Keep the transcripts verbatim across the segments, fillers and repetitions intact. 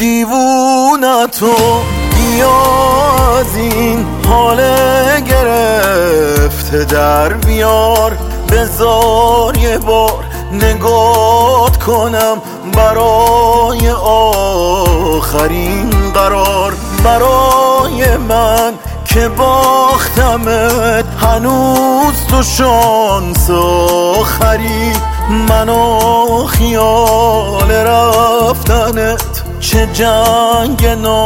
دیوونتو بیا از این حال گرفته در بیار، بذار یه بار نگات کنم برای آخرین قرار. برای من که باختمت هنوز تو شانس آخری، منو خیال رفتنت چه جنگ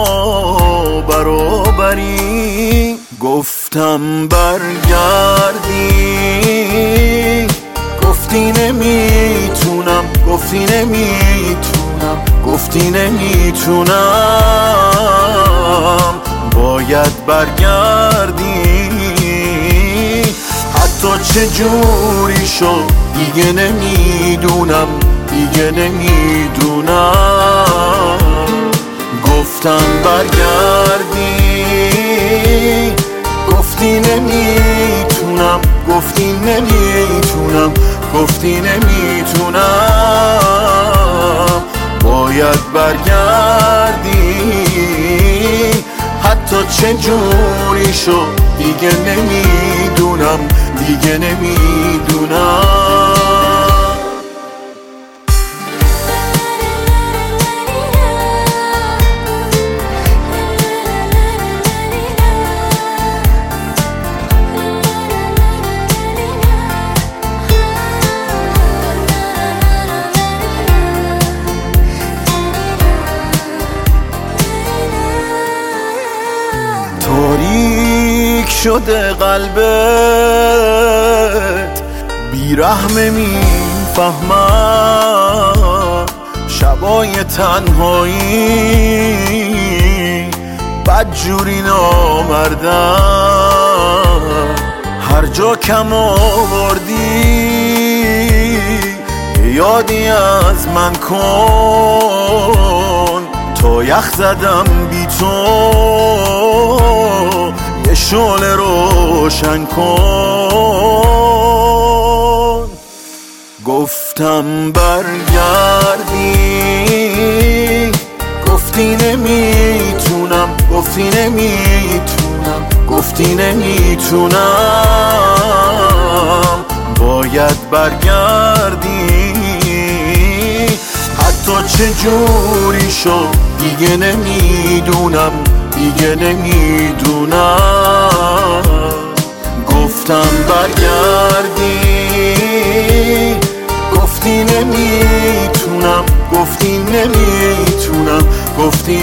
نابرابری. گفتم برگردی، گفتی نمیتونم، گفتی نمیتونم، گفتی نمیتونم. باید برگردی، حتی چه جوری شد دیگه نمیدونم، دیگه نمیدونم. گفتم برگردی، گفتی نمیتونم، گفتی نمیتونم، گفتی نمیتونم. باید برگردی، حتی چه جوری شد دیگه نمیدونم، دیگه نمیدونم. تاریک شده قلبت، بیرحمه میفهمم. شبای تنهایی بدجوری نامردم. هر جا کم آوردی یادی از من کن، تا یخ زدم بی تو یه شعله روشن کن. گفتم برگردی، گفتی نمیتونم، گفتی نمیتونم، گفتی نمیتونم. باید برگردی، حتی چه جوری شد دیگه نمیدونم، دیگه نمیدونم. گفتم برگردی، گفتی نمیتونم، گفتی نمیتونم، گفتی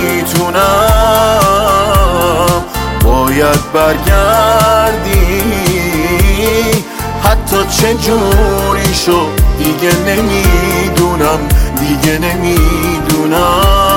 نمیتونم. باید برگردی، حتی چه جوری شد دیگه نمیدونم، دیگه نمیدونم.